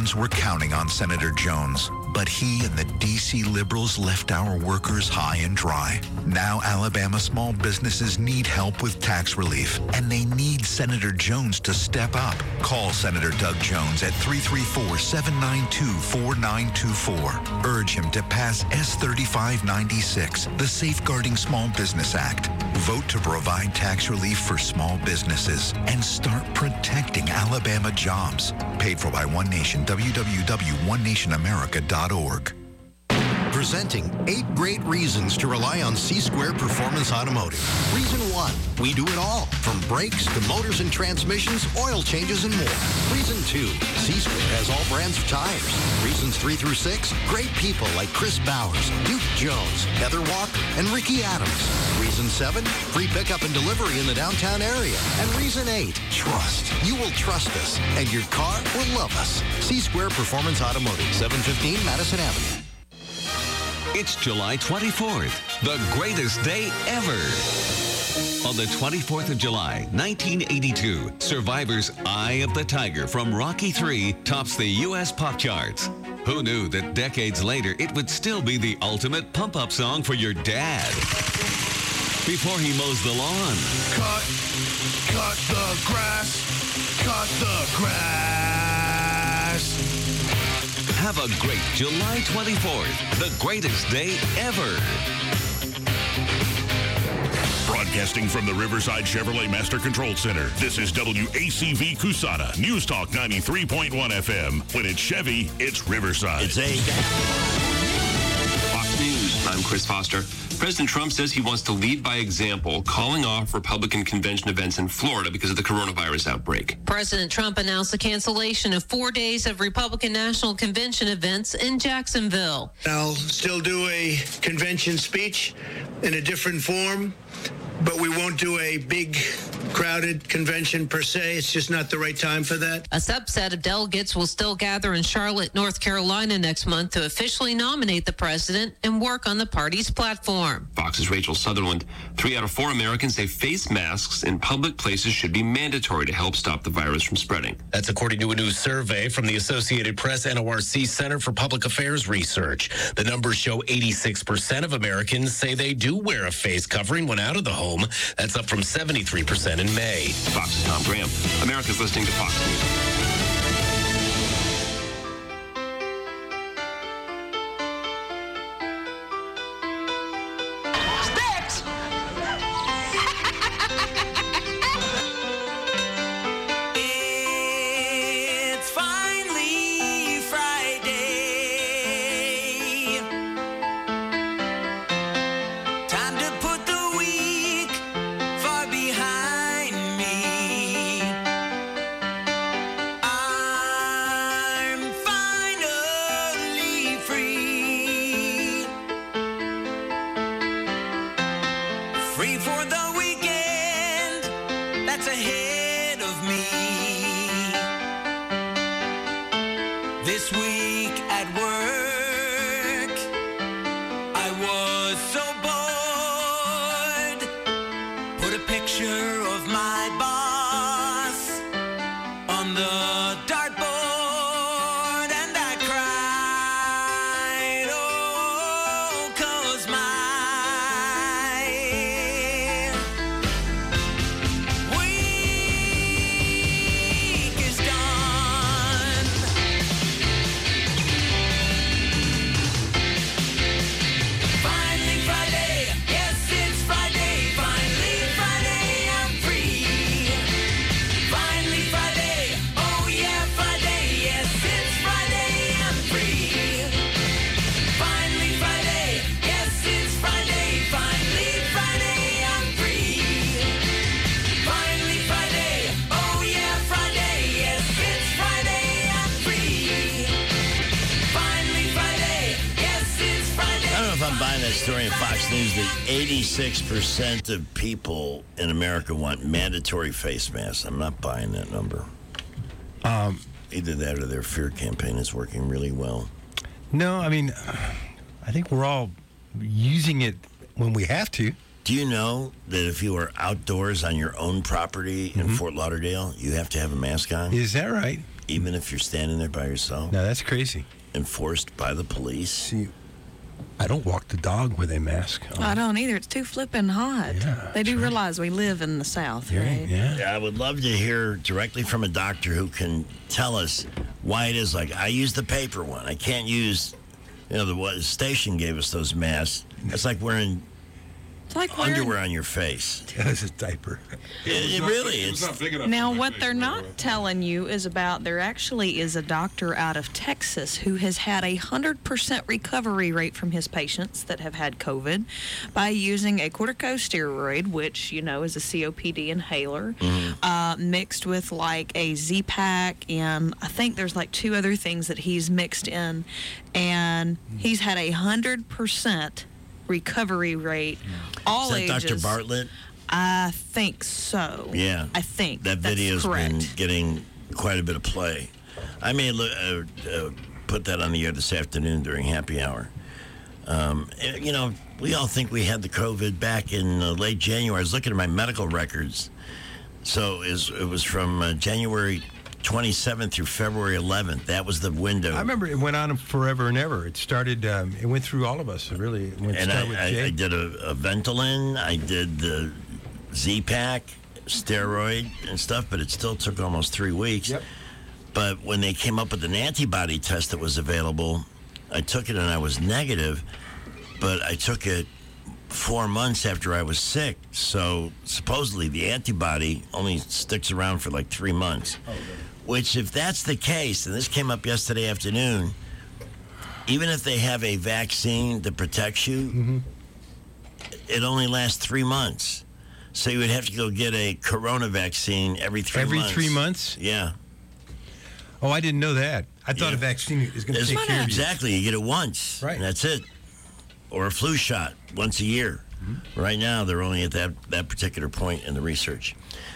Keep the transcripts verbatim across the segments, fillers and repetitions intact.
Americans were counting on Senator Jones, but he and the D C liberals left our workers high and dry. Now Alabama small businesses need help with tax relief, and they need Senator Jones to step up. Call Senator Doug Jones at three three four, seven nine two, four nine two four. Urge him to pass S thirty-five ninety-six, the Safeguarding Small Business Act. Vote to provide tax relief for small businesses and start protecting Alabama jobs. Paid for by One Nation, w w w dot one nation america dot org. Presenting eight great reasons to rely on C-Square Performance Automotive. Reason one, we do it all, from brakes to motors and transmissions, oil changes, and more. Reason two, C-Square has all brands of tires. Reasons three through six, great people like Chris Bowers, Duke Jones, Heather Walker, and Ricky Adams. Reason seven, free pickup and delivery in the downtown area. And reason eight, trust. You will trust us, and your car will love us. C-Square Performance Automotive, seven fifteen Madison Avenue. It's July twenty-fourth, the greatest day ever. On the twenty-fourth of July, nineteen eighty-two, Survivor's Eye of the Tiger from Rocky three tops the U S pop charts. Who knew that decades later it would still be the ultimate pump-up song for your dad? Before he mows the lawn. Cut, cut the grass, cut the grass. Have a great July twenty-fourth, the greatest day ever. Broadcasting from the Riverside Chevrolet Master Control Center, this is W A C V Cusana, News Talk ninety-three point one F M. When it's Chevy, it's Riverside. It's a... Fox News, I'm Chris Foster. President Trump says he wants to lead by example, calling off Republican convention events in Florida because of the coronavirus outbreak. President Trump announced the cancellation of four days of Republican National Convention events in Jacksonville. I'll still do a convention speech in a different form, but we won't do a big, crowded convention per se. It's just not the right time for that. A subset of delegates will still gather in Charlotte, North Carolina next month to officially nominate the president and work on the party's platform. Fox's Rachel Sutherland. Three out of four Americans say face masks in public places should be mandatory to help stop the virus from spreading. That's according to a new survey from the Associated Press N O R C Center for Public Affairs Research. The numbers show eighty-six percent of Americans say they do wear a face covering when out of the home. That's up from seventy-three percent in May. Fox's Tom Graham. America's listening to Fox News. Story in Fox News that eighty-six percent of people in America want mandatory face masks. I'm not buying that number. Um, Either that or their fear campaign is working really well. No, I mean, I think we're all using it when we have to. Do you know that if you are outdoors on your own property in mm-hmm. Fort Lauderdale, you have to have a mask on? Is that right? even if you're standing there by yourself. No, that's crazy. Enforced by the police. See, I don't walk the dog with a mask on. I don't either. It's too flippin' hot. Yeah, they do right. realize we live in the South, Yeah, right? yeah. Yeah, I would love to hear directly from a doctor who can tell us why it is. Like, I use the paper one. I can't use, you know, the what station gave us those masks. It's like wearing It's like wearing- underwear on your face. Yeah, it's a diaper. It, it really is. Now, what they're not telling you is about there actually is a doctor out of Texas who has had a one hundred percent recovery rate from his patients that have had COVID by using a corticosteroid, which, you know, is a C O P D inhaler, Mm-hmm. uh, mixed with like a Z-Pack, and I think there's like two other things that he's mixed in, and he's had a one hundred percent recovery rate. All Is that ages. Doctor Bartlett? I think so. Yeah. I think That that's video's correct. been getting quite a bit of play. I may look, uh, uh, put that on the air this afternoon during happy hour. Um, eh, you know, we all think we had the COVID back in uh, late January. I was looking at my medical records. So it was, it was from uh, January twenty-seventh through February eleventh. That was the window. I remember it went on forever and ever. It started, um, it went through all of us. It really it went And started I, with I, Jay. I did a, a Ventolin. I did the Z-Pack, steroid and stuff, but it still took almost three weeks. Yep. But when they came up with an antibody test that was available, I took it and I was negative, but I took it four months after I was sick. So supposedly the antibody only sticks around for like three months. Oh, Which, if that's the case, and this came up yesterday afternoon, even if they have a vaccine that protects you, Mm-hmm. it only lasts three months. So you would have to go get a corona vaccine every three Every months. three months? Yeah. Oh, I didn't know that. I thought Yeah. a vaccine is going to It's- take care of you. Exactly. You get it once. Right. And that's it. Or a flu shot once a year. Mm-hmm. Right now, they're only at that, that particular point in the research.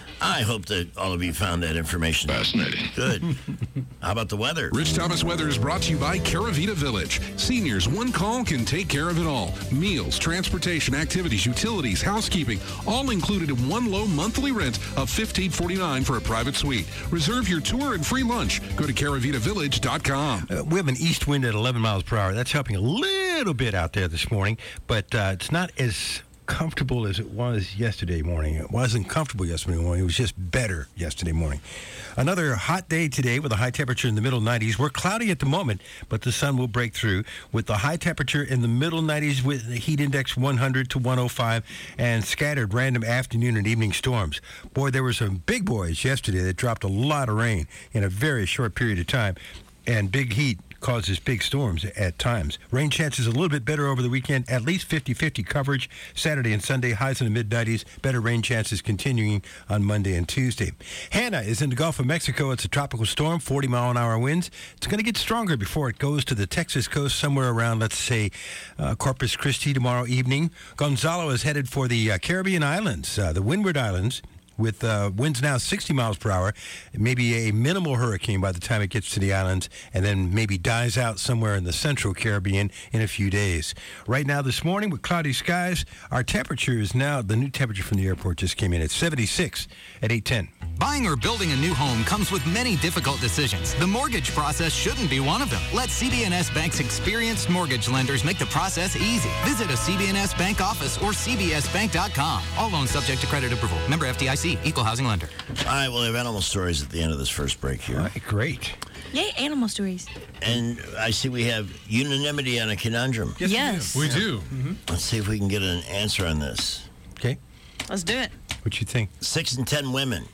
I hope that all of you found that information Fascinating. good. How about the weather? Rich Thomas Weather is brought to you by Caravita Village. Seniors, one call can take care of it all. Meals, transportation, activities, utilities, housekeeping, all included in one low monthly rent of fifteen forty-nine for a private suite. Reserve your tour and free lunch. Go to caravita village dot com. Uh, we have an east wind at eleven miles per hour. That's helping a little bit out there this morning, but uh, it's not as comfortable as it was yesterday morning. It wasn't comfortable yesterday morning. It was just better yesterday morning. Another hot day today with a high temperature in the middle nineties. We're cloudy at the moment, but the sun will break through with the high temperature in the middle nineties with the heat index one hundred to one oh five and scattered random afternoon and evening storms. Boy, there were some big boys yesterday that dropped a lot of rain in a very short period of time, and big heat causes big storms at times. Rain chances a little bit better over the weekend, at least fifty-fifty coverage. Saturday and Sunday, highs in the mid nineties. Better rain chances continuing on Monday and Tuesday. Hannah is in the Gulf of Mexico. It's a tropical storm, forty mile an hour winds. It's going to get stronger before it goes to the Texas coast somewhere around, let's say, uh, Corpus Christi tomorrow evening. Gonzalo is headed for the uh, Caribbean Islands, uh, the Windward Islands, with uh, winds now sixty miles per hour, maybe a minimal hurricane by the time it gets to the islands, and then maybe dies out somewhere in the central Caribbean in a few days. Right now this morning with cloudy skies, our temperature is now, the new temperature from the airport just came in at seventy-six at eight ten. Buying or building a new home comes with many difficult decisions. The mortgage process shouldn't be one of them. Let C B N S Bank's experienced mortgage lenders make the process easy. Visit a C B N S Bank office or c b s bank dot com. All loans subject to credit approval. Member F D I C, Equal Housing Lender. All right, we'll have animal stories at the end of this first break here. All right, great. Yay, animal stories. And I see we have unanimity on a conundrum. Yes, Yes. We do. Mm-hmm. Let's see if we can get an answer on this. Okay. Let's do it. What you think? Six in ten women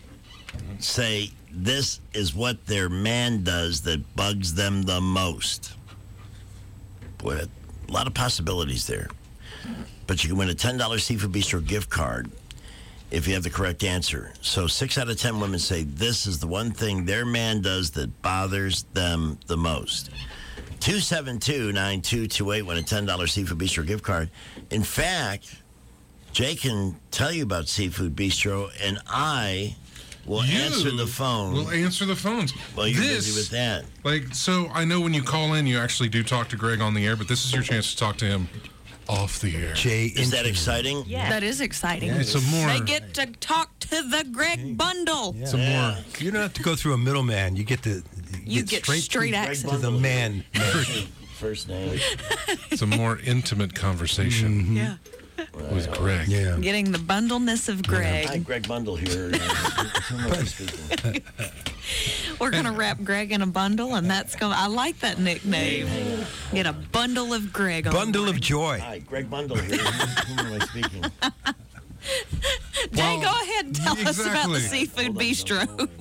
say this is what their man does that bugs them the most. Boy, a lot of possibilities there. But you can win a ten dollars Seafood Bistro gift card if you have the correct answer. So six out of ten women say this is the one thing their man does that bothers them the most. two seven two, nine two two eight win a ten dollars Seafood Bistro gift card. In fact, Jay can tell you about Seafood Bistro, and I will You answer the phone. We'll answer the phones. Well, you're This- busy with that. Like, so I know when you call in, you actually do talk to Greg on the air, but this is your chance to talk to him off the air. Jay Is that exciting? Yeah. That is exciting. Yeah, some more. They get to talk to the Greg Bundle. Yeah. Some more. You don't have to go through a middleman. You get the You get straight to, access. to the man. First name. Some more intimate conversation. Mm-hmm. Yeah. With Greg. Yeah. Getting the bundleness of Greg. Hi, Greg Bundle here. We're going to wrap Greg in a bundle, and that's going to, I like that nickname. Get a bundle of Greg on Bundle board. of joy. Hi, Greg Bundle here. Whom am I speaking? Jay, Well, go ahead and tell us about the exactly. Seafood Bistro.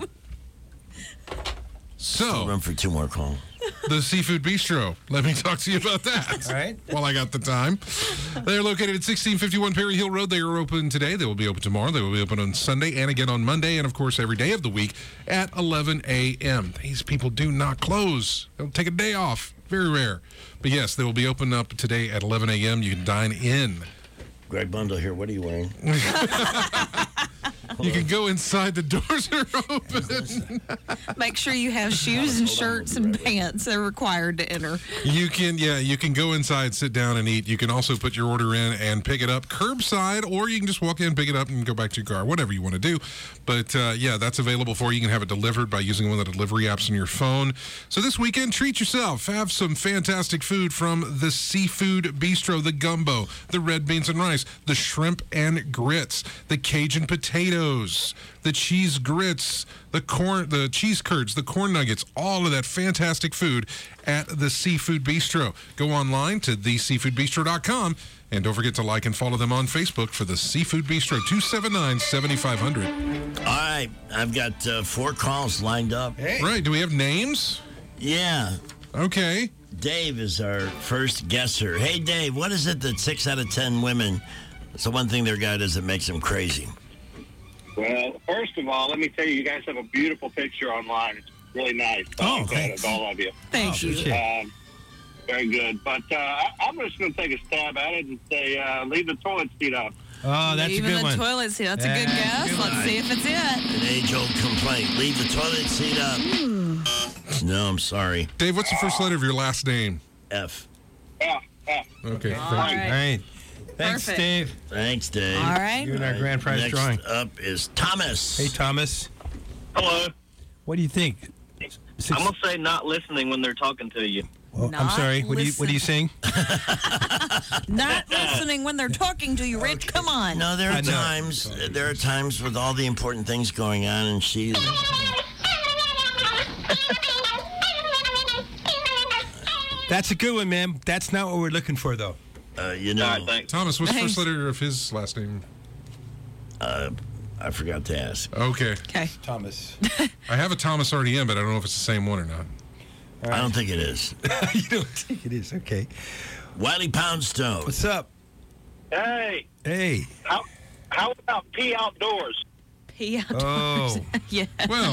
So, Run for two more calls. the Seafood Bistro. Let me talk to you about that. All right. While I got the time. They're located at sixteen fifty-one Perry Hill Road. They are open today. They will be open tomorrow. They will be open on Sunday and again on Monday, and of course every day of the week at eleven a.m. These people do not close. They'll take a day off. Very rare. But yes, they will be open up today at eleven a.m. You can dine in. Greg Bundle here. What are you wearing? You can go inside. The doors are open. Make sure you have shoes and shirts and pants. They're required to enter. You can, yeah, you can go inside, sit down, and eat. You can also put your order in and pick it up curbside, or you can just walk in, pick it up, and go back to your car, whatever you want to do. But, uh, yeah, that's available for you. You can have it delivered by using one of the delivery apps on your phone. So this weekend, treat yourself. Have some fantastic food from the Seafood Bistro, the gumbo, the red beans and rice, the shrimp and grits, the Cajun potatoes, the cheese grits, the corn, the cheese curds, the corn nuggets, all of that fantastic food at the Seafood Bistro. Go online to the seafood bistro dot com and don't forget to like and follow them on Facebook for the Seafood Bistro, two seven nine, seven five zero zero. All right. I've got uh, four calls lined up. Hey. Right. Do we have names? Yeah. Okay. Dave is our first guesser. Hey, Dave, what is it that six out of ten women, it's the one thing their guy does that makes them crazy? Well, first of all, let me tell you, you guys have a beautiful picture online. It's really nice. Oh, I'm glad thanks. it's all of you. Thank you. Um, very good. But uh, I, I'm just going to take a stab at it and say uh, leave the toilet seat up. Oh, that's Even a good the one. toilet seat. That's a good That's guess. a good Let's one. see if it's it. An age-old complaint. Leave the toilet seat up. No, I'm sorry. Dave, what's the first letter of your last name? F. Yeah, yeah. Okay. All All right. right. Thanks, Perfect. Dave. Thanks, Dave. All right. You and our grand prize Next drawing. up is Thomas. Hey, Thomas. Hello. What do you think? Six, I'm going to say not listening when they're talking to you. oh, I'm Not sorry. What do you What do you sing? Not listening when they're talking to you, Rich. Come on. No, there I are know. times. There are times with all the important things going on, and she's. That's a good one, man. That's not what we're looking for, though. Uh, you know, All right, thanks. Thomas, what's the Thanks. first letter of his last name? uh, I forgot to ask. Okay. Okay. Thomas. I have a Thomas already in, but I don't know if it's the same one or not. I don't think it is. You don't think it is? Okay. Wiley Poundstone. What's up? Hey, Hey. how, how about pee outdoors? Pee outdoors. Oh. Yeah. Well,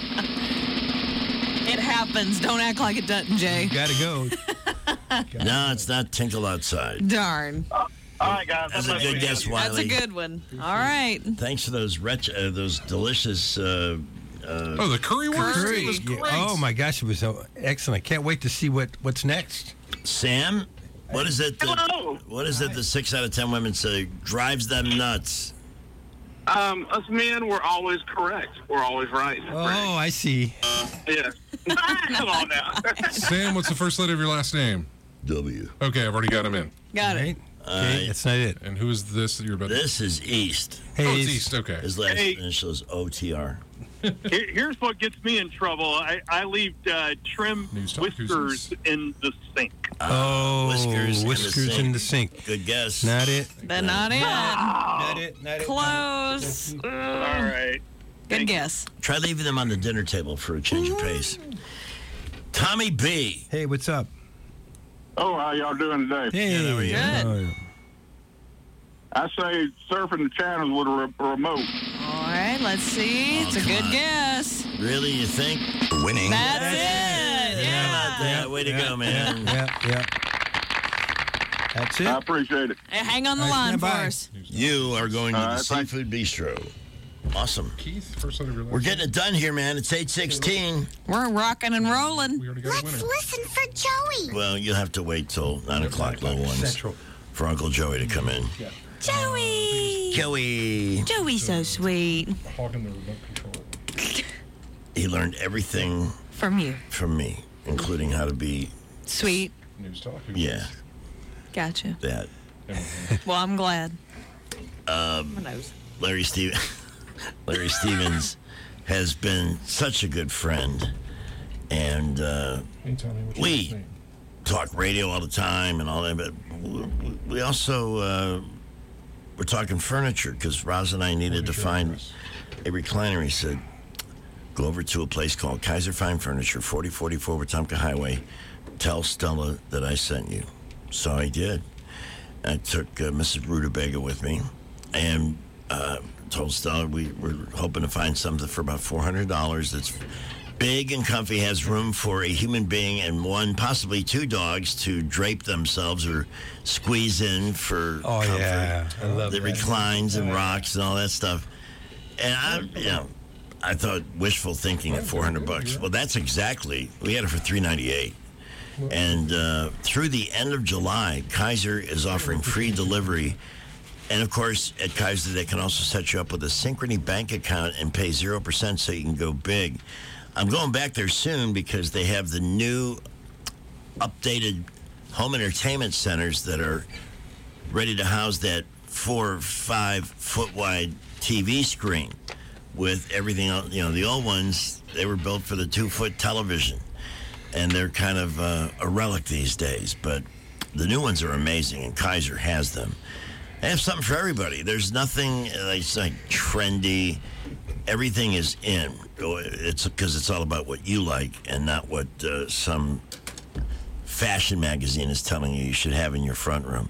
It happens. Don't act like it doesn't, Jay. Gotta go. No, it's not Tinkle Outside. Darn. All right, guys. That's a good guess, That's a Wiley. good one. All right. Thanks for those wretch, uh, those delicious. Uh, uh, oh, the currywurst Curry. It was Yeah. great. Oh my gosh, it was so excellent. Can't wait to see what what's next. Sam, what is it? That, Hello. what is it? The six out of ten women say drives them nuts. Um, us men, we're always correct. We're always right. Oh, I see. Yeah. Come on now. Sam, what's the first letter of your last name? W. Okay, I've already got him in. Got it. Right? Okay, that's not it. And who is this that you're about to... This is East. Hey, oh, it's it's- East. Okay. His last Hey. initial is O T R. Here- Here's what gets me in trouble. I, I leave uh, trim News Talk, who's whiskers this? in the sink. Oh, whiskers, whiskers in, in the the sink. Good guess. Not it. But not it. Not it. Not it. Close. All right. Good guess. Try leaving them on the dinner table for a change of pace. Tommy B. Hey, what's up? Oh, how y'all doing today? Hey. how are you? Good. Oh, I say surfing the channels with a re- remote. All right. Let's see. Oh, It's a come good on. guess. Really, you think? Winning. That's it. How about Yeah. that? Way to go, man. Yeah, yeah. That's it. I appreciate it. Hey, hang on the All right, line stand for by. us. You are going to All the right, thanks. Seafood Bistro. Awesome. Keith, first letter of your last We're getting it done here, man. It's eight sixteen. We're rocking and rolling. We already got a winner. Listen for Joey. Well, you'll have to wait till nine o'clock, little ones. Central. for Uncle Joey to come in. Yeah. Joey! Joey! Joey's so sweet. Hogging the remote control. He learned everything from you, from me, including how to be sweet. News talk. Yeah. Gotcha. That. Well, I'm glad. Um, Larry Steve- Larry Stevens has been such a good friend, and uh, we talk radio all the time and all that, but we also uh, we're talking furniture because Roz and I needed to find a recliner. He said, go over to a place called Kaiser Fine Furniture, forty forty-four Wetumpka Highway. Tell Stella that I sent you. So I did. I took uh, Missus Rutabaga with me and uh, told Stella we were hoping to find something for about four hundred dollars that's big and comfy, has room for a human being and one, possibly two dogs to drape themselves or squeeze in for Oh, comfort. yeah. I love that. that. reclines and rocks and all that stuff. And I, you know, I thought wishful thinking at four hundred bucks. Well, that's exactly, we had it for three ninety-eight. And uh, through the end of July, Kaiser is offering free delivery. And, of course, at Kaiser, they can also set you up with a Synchrony bank account and pay zero percent so you can go big. I'm going back there soon because they have the new updated home entertainment centers that are ready to house that four, five foot wide T V screen with everything else. You know, the old ones, they were built for the two foot television. And they're kind of uh, a relic these days. But the new ones are amazing, and Kaiser has them. They have something for everybody. There's nothing that's like trendy. Everything is in. It's because it's all about what you like and not what uh, some fashion magazine is telling you you should have in your front room.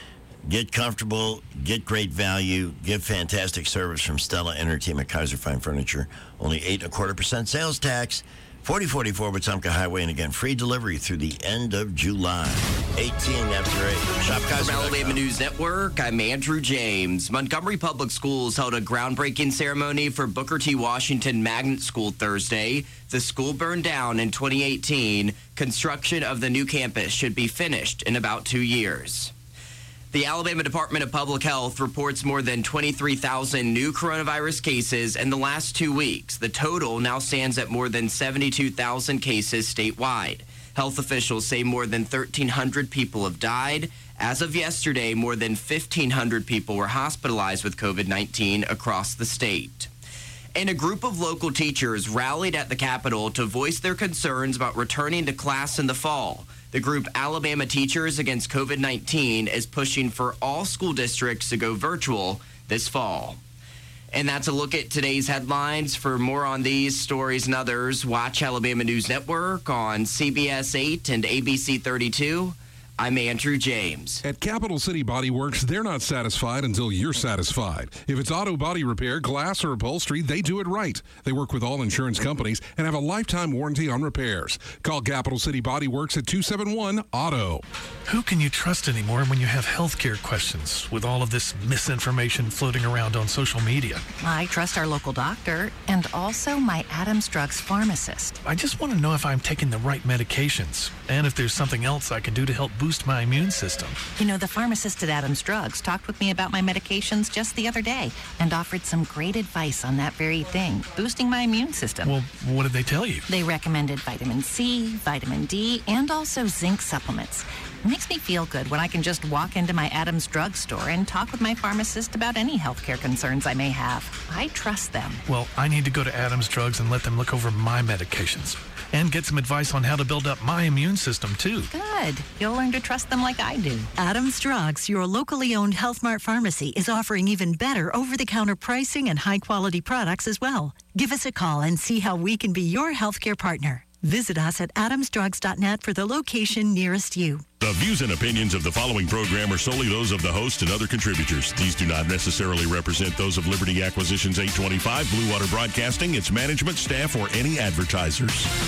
Get comfortable, get great value, get fantastic service from Stella and her team at Kaiser Fine Furniture. Only eight and a quarter percent sales tax. forty forty-four Wetumpka Highway, and again, free delivery through the end of July. eighteen after eight. Shop Kaiser. From Alabama News Network, I'm Andrew James. Montgomery Public Schools held a groundbreaking ceremony for Booker T. Washington Magnet School Thursday. The school burned down in twenty eighteen. Construction of the new campus should be finished in about two years. The Alabama Department of Public Health reports more than twenty-three thousand new coronavirus cases in the last two weeks. The total now stands at more than seventy-two thousand cases statewide. Health officials say more than thirteen hundred people have died. As of yesterday, more than fifteen hundred people were hospitalized with COVID nineteen across the state. And a group of local teachers rallied at the Capitol to voice their concerns about returning to class in the fall. The group Alabama Teachers Against COVID nineteen is pushing for all school districts to go virtual this fall. And that's a look at today's headlines. For more on these stories and others, watch Alabama News Network on C B S eight and A B C thirty-two. I'm Andrew James. At Capital City Body Works, they're not satisfied until you're satisfied. If it's auto body repair, glass, or upholstery, they do it right. They work with all insurance companies and have a lifetime warranty on repairs. Call Capital City Body Works at two seven one, auto. Who can you trust anymore when you have healthcare questions with all of this misinformation floating around on social media? I trust our local doctor and also my Adams Drugs pharmacist. I just want to know if I'm taking the right medications and if there's something else I can do to help boost my immune system. You know, the pharmacist at Adams Drugs talked with me about my medications just the other day and offered some great advice on that very thing, boosting my immune system. Well, what did they tell you? They recommended vitamin C, vitamin D, and also zinc supplements. It makes me feel good when I can just walk into my Adams Drug store and talk with my pharmacist about any healthcare concerns I may have. I trust them. Well, I need to go to Adams Drugs and let them look over my medications and get some advice on how to build up my immune system, too. Good. You'll learn to trust them like I do. Adams Drugs, your locally owned Health Mart pharmacy, is offering even better over-the-counter pricing and high-quality products as well. Give us a call and see how we can be your healthcare partner. Visit us at adams drugs dot net for the location nearest you. The views and opinions of the following program are solely those of the host and other contributors. These do not necessarily represent those of Liberty Acquisitions eight twenty-five, Blue Water Broadcasting, its management, staff, or any advertisers.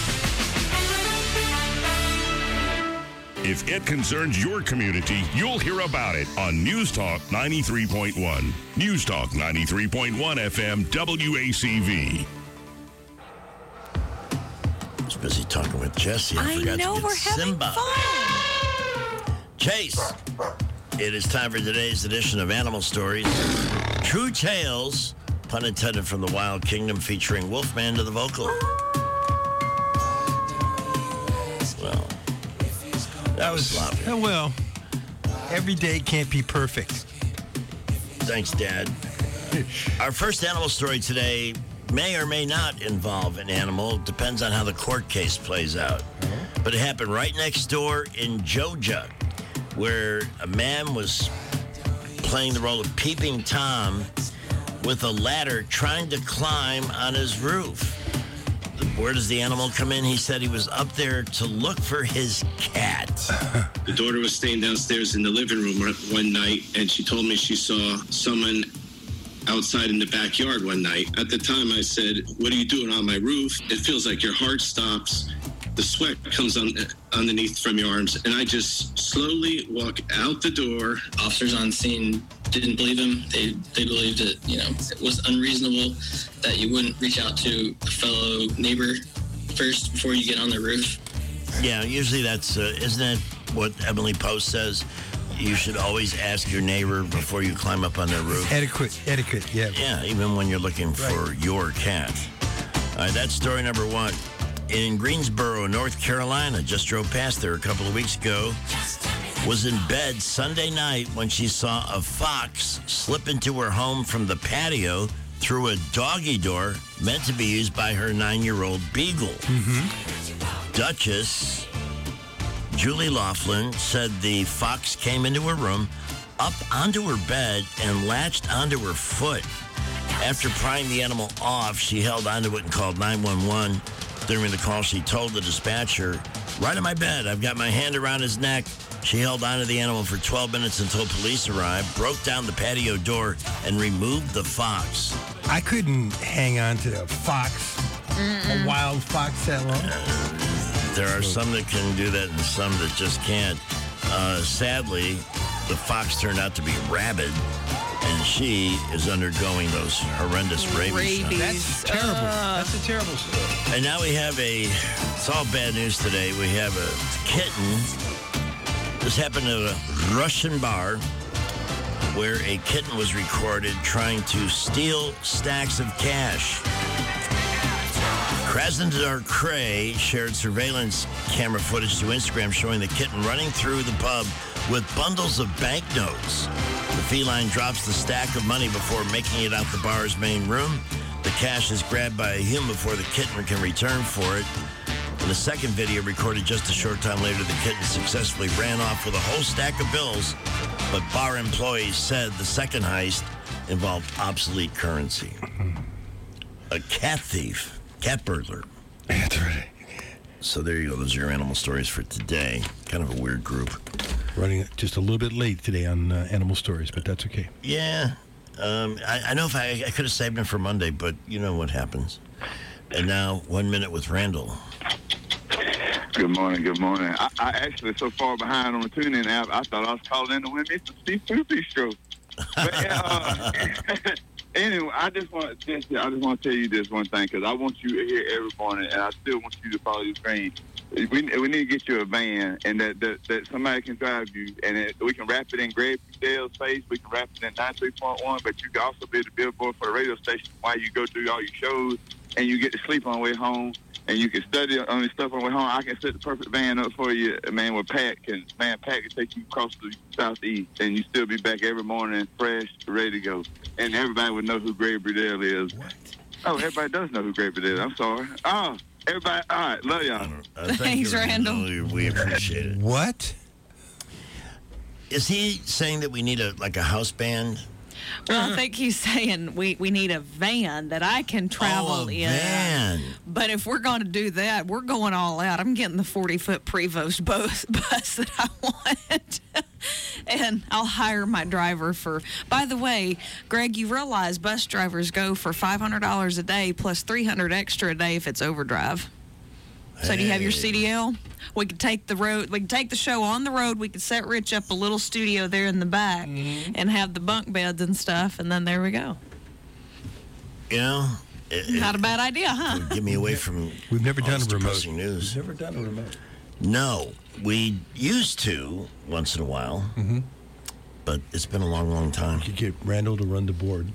If it concerns your community, you'll hear about it on News Talk ninety-three point one. News Talk ninety-three point one F M W A C V. I was busy talking with Jesse. I, I forgot know, to get we're having Simba. fun. Chase. It is time for today's edition of Animal Stories. True Tales, pun intended, from the Wild Kingdom, featuring Wolfman to the vocal. Well, that was sloppy. Oh, well, every day can't be perfect. Thanks, Dad. Our first animal story today may or may not involve an animal. Depends on how the court case plays out. But it happened right next door in Georgia, where a man was playing the role of Peeping Tom with a ladder trying to climb on his roof. Where does the animal come in? He said he was up there to look for his cat. The daughter was staying downstairs in the living room one night, and she told me she saw someone outside in the backyard one night. At the time, I said, "What are you doing on my roof? It feels like your heart stops. The sweat comes on underneath from your arms." And I just slowly walk out the door. Officers on scene didn't believe him. They they believed it, you know, it was unreasonable that you wouldn't reach out to a fellow neighbor first before you get on the roof. Yeah, usually that's, uh, isn't that what Emily Post says? You should always ask your neighbor before you climb up on their roof. Etiquette, etiquette, yeah. Yeah, even when you're looking for right. your cat. All right, that's story number one. In Greensboro, North Carolina, just drove past there a couple of weeks ago, was in bed Sunday night when she saw a fox slip into her home from the patio through a doggy door meant to be used by her nine-year-old beagle. Mm-hmm. Duchess Julie Laughlin said the fox came into her room, up onto her bed, and latched onto her foot. After prying the animal off, she held onto it and called nine one one. During the call, she told the dispatcher, "Right on my bed, I've got my hand around his neck." She held onto the animal for twelve minutes until police arrived, broke down the patio door, and removed the fox. I couldn't hang on to a fox, Mm-mm. a wild fox that long. Uh, there are some that can do that and some that just can't. Uh, sadly, the fox turned out to be rabid, and she is undergoing those horrendous rabies. rabies. That's terrible. Uh, That's a terrible story. And now we have a, it's all bad news today. We have a kitten. This happened at a Russian bar where a kitten was recorded trying to steal stacks of cash. Krasnodar Cray shared surveillance camera footage to Instagram showing the kitten running through the pub with bundles of banknotes. The feline drops the stack of money before making it out the bar's main room. The cash is grabbed by a human before the kitten can return for it. In the second video, recorded just a short time later, the kitten successfully ran off with a whole stack of bills, but bar employees said the second heist involved obsolete currency. A cat thief. Cat burglar. That's right. So there you go. Those are your animal stories for today. Kind of a weird group. Running just a little bit late today on uh, animal stories, but that's okay. Yeah. Um, I, I know if I, I could have saved them for Monday, but you know what happens. And now, one minute with Randall. Good morning, good morning. I, I actually so far behind on the TuneIn app, I thought I was calling in to win me some seafood bistro. But, uh, anyway, I just want to just, I just want to tell you this one thing, because I want you here every morning, and I still want you to follow your screen. We, we need to get you a van, and that that, that somebody can drive you, and it, we can wrap it in Greg Dale's face. We can wrap it in ninety-three point one, but you can also be the billboard for the radio station while you go through all your shows, and you get to sleep on the way home, and you can study on your stuff on the way home. I can set the perfect van up for you, man, with Pat. Can, man, Pat can take you across the southeast, and you still be back every morning fresh, ready to go. And everybody would know who Greg Burdell is. What? Oh, everybody does know who Greg Burdell is. I'm sorry. Oh, everybody, all right, love y'all. Uh, thank Thanks, you, Randall. Randall. We appreciate it. What? Is he saying that we need a like a house band? Well, I think he's saying we, we need a van that I can travel Oh, a in. van. But if we're going to do that, we're going all out. I'm getting the forty-foot Prevost bus, bus that I want. And I'll hire my driver for... By the way, Greg, you realize bus drivers go for five hundred dollars a day plus three hundred dollars extra a day if it's overdrive. So do you have your C D L? We could take the road. We could take the show on the road. We could set Rich up a little studio there in the back, mm-hmm. and have the bunk beds and stuff. And then there we go. You know, it, not a bad idea, huh? Get me away from. We've never done a remote news. We've never done a remote. No, we used to once in a while. Mm-hmm. but it's been a long, long time. You get Randall to run the board.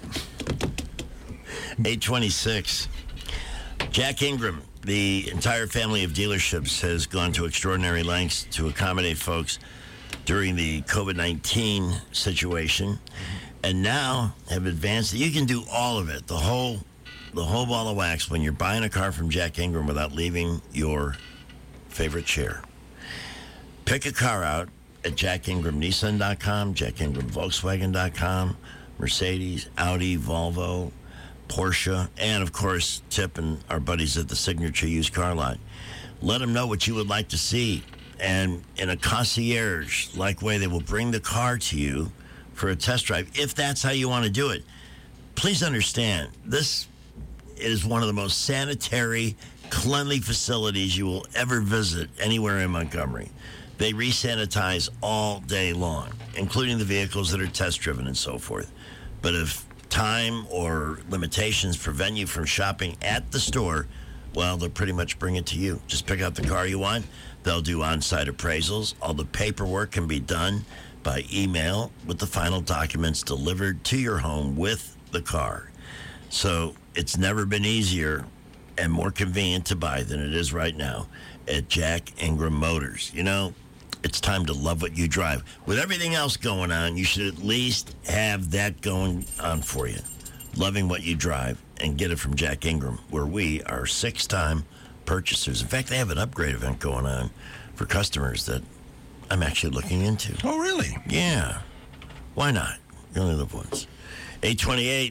eight twenty-six. Jack Ingram, the entire family of dealerships, has gone to extraordinary lengths to accommodate folks during the COVID nineteen situation, and now have advanced. You can do all of it, the whole, the whole ball of wax, when you're buying a car from Jack Ingram without leaving your favorite chair. Pick a car out at jack ingram nissan dot com, jack ingram volkswagen dot com, Mercedes, Audi, Volvo, Porsche, and, of course, Tip and our buddies at the Signature Used Car Lot. Let them know what you would like to see. And in a concierge-like way, they will bring the car to you for a test drive, if that's how you want to do it. Please understand, this is one of the most sanitary, cleanly facilities you will ever visit anywhere in Montgomery. They re-sanitize all day long, including the vehicles that are test-driven and so forth. But if time or limitations prevent you from shopping at the store, well, they'll pretty much bring it to you. Just pick out the car you want. They'll do on-site appraisals. All the paperwork can be done by email with the final documents delivered to your home with the car. So it's never been easier and more convenient to buy than it is right now at Jack Ingram Motors. You know, it's time to love what you drive. With everything else going on, you should at least have that going on for you. Loving what you drive, and get it from Jack Ingram, where we are six-time purchasers. In fact, they have an upgrade event going on for customers that I'm actually looking into. Oh, really? Yeah. Why not? You only live once. eight twenty-eight.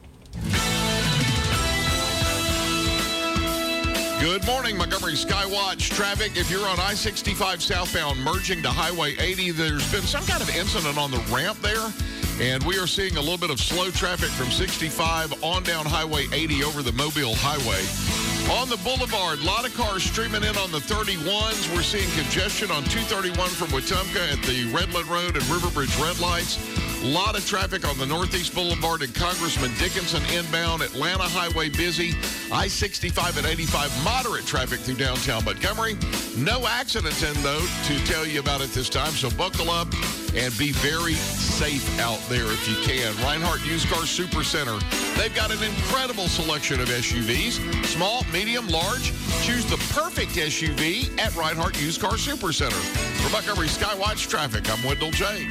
Good morning, Montgomery Skywatch traffic. If you're on I sixty-five southbound merging to Highway eighty, there's been some kind of incident on the ramp there, and we are seeing a little bit of slow traffic from sixty-five on down Highway eighty over the Mobile Highway. On the boulevard, a lot of cars streaming in on the thirty-ones. We're seeing congestion on two thirty-one from Wetumpka at the Redland Road and Riverbridge red lights. A lot of traffic on the Northeast Boulevard and Congressman Dickinson inbound. Atlanta Highway busy. I sixty-five and eighty-five moderate traffic through downtown Montgomery. No accidents in, though, to tell you about it this time. So buckle up and be very safe out there if you can. Reinhardt Used Car Super Center. They've got an incredible selection of S U Vs. Small, medium, large. Choose the perfect S U V at Reinhardt Used Car Super Center. For Montgomery Skywatch Traffic, I'm Wendell J.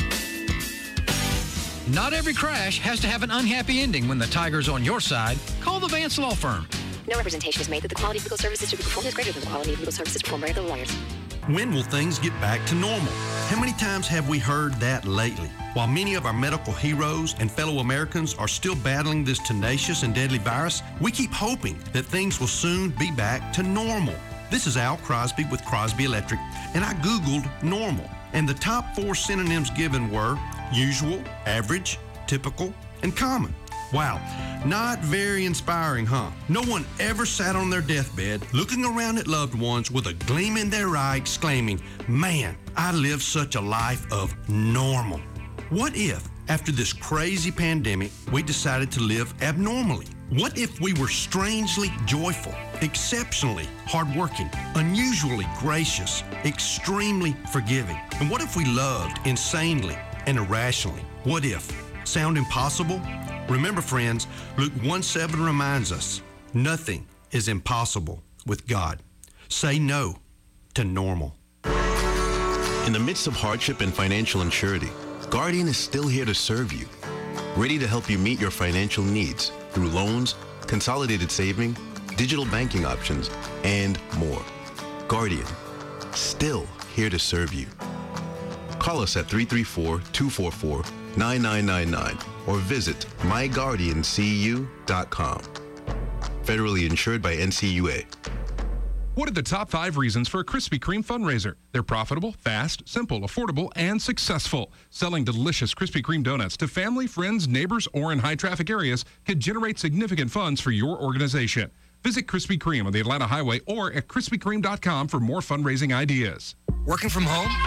Not every crash has to have an unhappy ending when the tiger's on your side. Call the Vance Law Firm. No representation is made that the quality of legal services to be performed is greater than the quality of legal services performed by other lawyers. When will things get back to normal? How many times have we heard that lately? While many of our medical heroes and fellow Americans are still battling this tenacious and deadly virus, we keep hoping that things will soon be back to normal. This is Al Crosby with Crosby Electric, and I Googled normal. And the top four synonyms given were usual, average, typical, and common. Wow, not very inspiring, huh? No one ever sat on their deathbed looking around at loved ones with a gleam in their eye exclaiming, man, I live such a life of normal. What if, after this crazy pandemic, we decided to live abnormally? What if we were strangely joyful, exceptionally hardworking, unusually gracious, extremely forgiving? And what if we loved insanely and irrationally? What if? Sound impossible? Remember, friends, Luke one seven reminds us, nothing is impossible with God. Say no to normal. In the midst of hardship and financial uncertainty, Guardian is still here to serve you, ready to help you meet your financial needs through loans, consolidated saving, digital banking options, and more. Guardian, still here to serve you. Call us at three three four, two four four, nine nine nine nine or visit my guardian c u dot com. Federally insured by N C U A. What are the top five reasons for a Krispy Kreme fundraiser? They're profitable, fast, simple, affordable, and successful. Selling delicious Krispy Kreme donuts to family, friends, neighbors, or in high-traffic areas could generate significant funds for your organization. Visit Krispy Kreme on the Atlanta Highway or at krispy kreme dot com for more fundraising ideas. Working from home?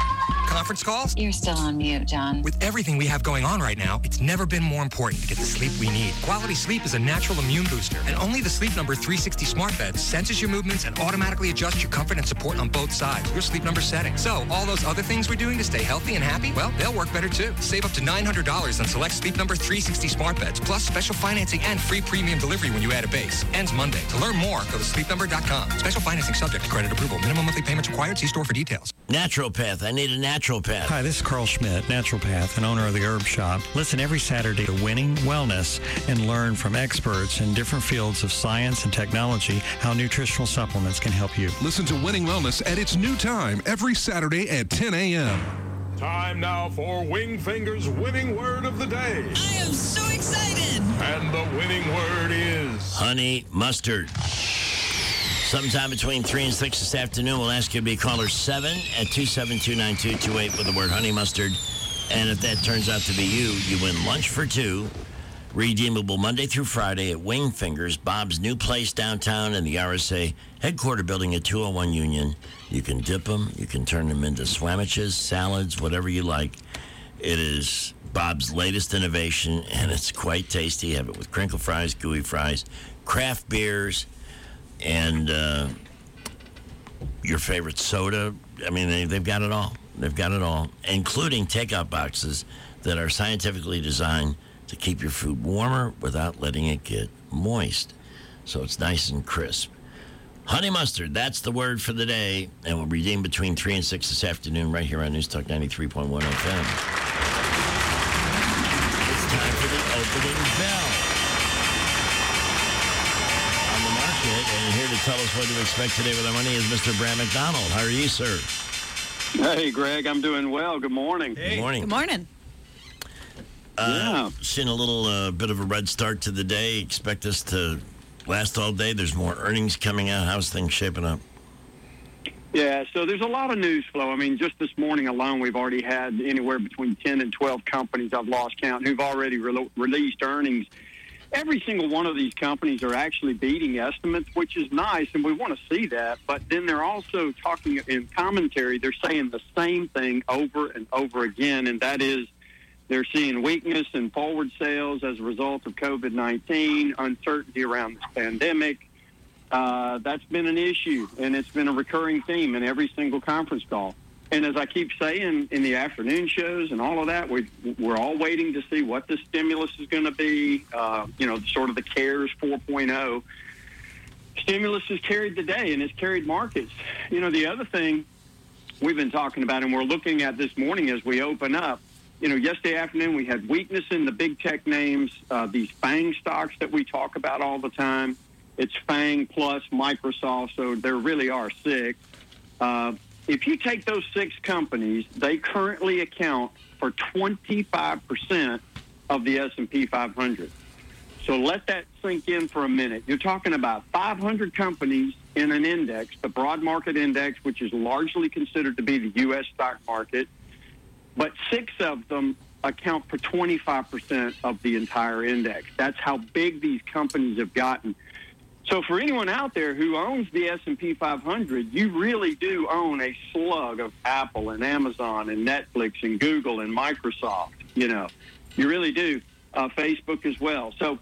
conference calls? You're still on mute, John. With everything we have going on right now, it's never been more important to get the sleep we need. Quality sleep is a natural immune booster, and only the Sleep Number three sixty smart bed senses your movements and automatically adjusts your comfort and support on both sides, your Sleep Number setting. So all those other things we're doing to stay healthy and happy, well, they'll work better too. Save up to nine hundred dollars on select Sleep Number three sixty smart beds, plus special financing and free premium delivery when you add a base. Ends Monday. To learn more, go to sleep number dot com. Special financing subject to credit approval. Minimum monthly payments required. See store for details. Naturopath. I need a naturopath. Hi, this is Carl Schmidt, naturopath and owner of the Herb Shop. Listen every Saturday to Winning Wellness and learn from experts in different fields of science and technology how nutritional supplements can help you. Listen to Winning Wellness at its new time every Saturday at ten a.m. Time now for Wingfinger's winning word of the day. I am so excited. And the winning word is... honey mustard. Sometime between three and six this afternoon, we'll ask you to be caller seven at two seven two, nine two two eight with the word honey mustard. And if that turns out to be you, you win lunch for two. Redeemable Monday through Friday at Wingfingers, Bob's new place downtown in the R S A headquarter building at two oh one Union. You can dip them. You can turn them into sandwiches, salads, whatever you like. It is Bob's latest innovation, and it's quite tasty. You have it with crinkle fries, gooey fries, craft beers, and uh, your favorite soda. I mean, they, they've got it all. They've got it all, including takeout boxes that are scientifically designed to keep your food warmer without letting it get moist. So it's nice and crisp. Honey mustard, that's the word for the day, and we'll redeem between three and six this afternoon right here on News Talk ninety-three point one F M. It's time for the opening bell. On the market, and here to tell us what to expect today with our money is Mister Brad McDonald. How are you, sir? Hey, Greg, I'm doing well. Good morning. Hey. Good morning. Good morning. Uh, yeah. Seeing a little uh, bit of a red start to the day. Expect this to last all day. There's more earnings coming out. How's things shaping up? Yeah, so there's a lot of news flow. I mean, just this morning alone, we've already had anywhere between ten and twelve companies, I've lost count, who've already re- released earnings. Every single one of these companies are actually beating estimates, which is nice, and we want to see that. But then they're also talking in commentary, they're saying the same thing over and over again, and that is they're seeing weakness in forward sales as a result of covid nineteen, uncertainty around this pandemic. Uh, that's been an issue, and it's been a recurring theme in every single conference call. And as I keep saying in the afternoon shows and all of that, we, we're all waiting to see what the stimulus is going to be, uh, you know, sort of the CARES four point oh. Stimulus has carried the day, and it's carried markets. You know, the other thing we've been talking about, and we're looking at this morning as we open up, you know, yesterday afternoon we had weakness in the big tech names, uh, these FANG stocks that we talk about all the time. It's FANG plus Microsoft, so there really are six. Uh, if you take those six companies, they currently account for twenty-five percent of the S and P five hundred. So let that sink in for a minute. You're talking about five hundred companies in an index, the broad market index, which is largely considered to be the U S stock market, but six of them account for twenty-five percent of the entire index. That's how big these companies have gotten. So for anyone out there who owns the S and P five hundred, you really do own a slug of Apple and Amazon and Netflix and Google and Microsoft. You know, you really do. Uh, Facebook as well. So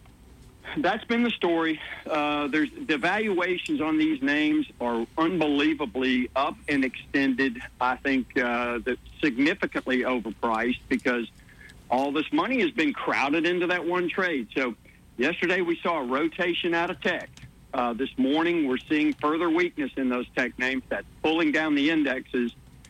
that's been the story. Uh, there's the valuations on these names are unbelievably up and extended. I think uh, that significantly overpriced because all this money has been crowded into that one trade. So yesterday we saw a rotation out of tech. Uh, this morning we're seeing further weakness in those tech names. That's pulling down the indexes.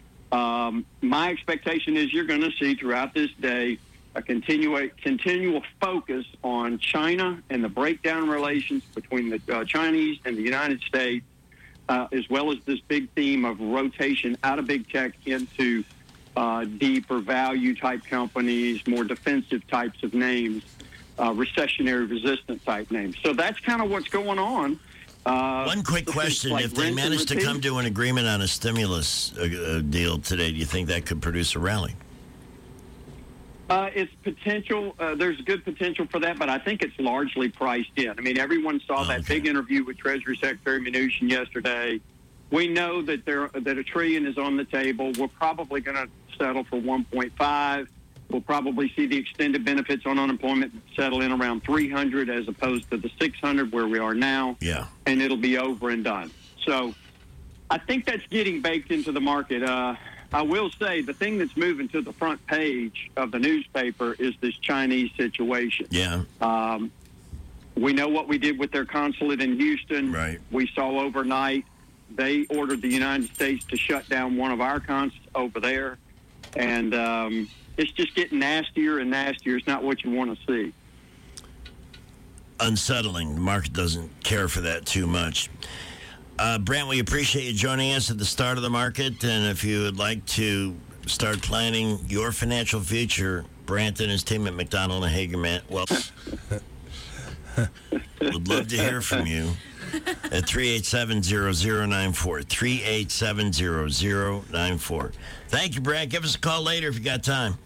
Um, my expectation is you're going to see throughout this day a continua- continual focus on China and the breakdown relations between the uh, Chinese and the United States, uh, as well as this big theme of rotation out of big tech into uh, deeper value type companies, more defensive types of names, uh, recessionary resistant type names. So that's kind of what's going on. Uh, One quick question. Like if they manage to come to an agreement on a stimulus uh, deal today, do you think that could produce a rally? Uh, it's potential. Uh, there's good potential for that, but I think it's largely priced in. I mean, everyone saw oh, that okay. big interview with Treasury Secretary Mnuchin yesterday. we know that there that a trillion is on the table. We're probably going to settle for one point five. We'll probably see the extended benefits on unemployment settle in around three hundred as opposed to the six hundred where we are now. Yeah. And it'll be over and done. So I think that's getting baked into the market. Uh, I will say the thing that's moving to the front page of the newspaper is this Chinese situation. Yeah. Um, we know what we did with their consulate in Houston. Right. We saw overnight they ordered the United States to shut down one of our consulates over there. And um, it's just getting nastier and nastier. It's not what you want to see. Unsettling. The market doesn't care for that too much. Uh, Brant, we appreciate you joining us at the start of the market. And if you would like to start planning your financial future, Brant and his team at McDonald and Hager, man, well, would love to hear from you at three eight seven, zero zero nine four. three eight seven, zero zero nine four. Thank you, Brant. Give us a call later if you got time.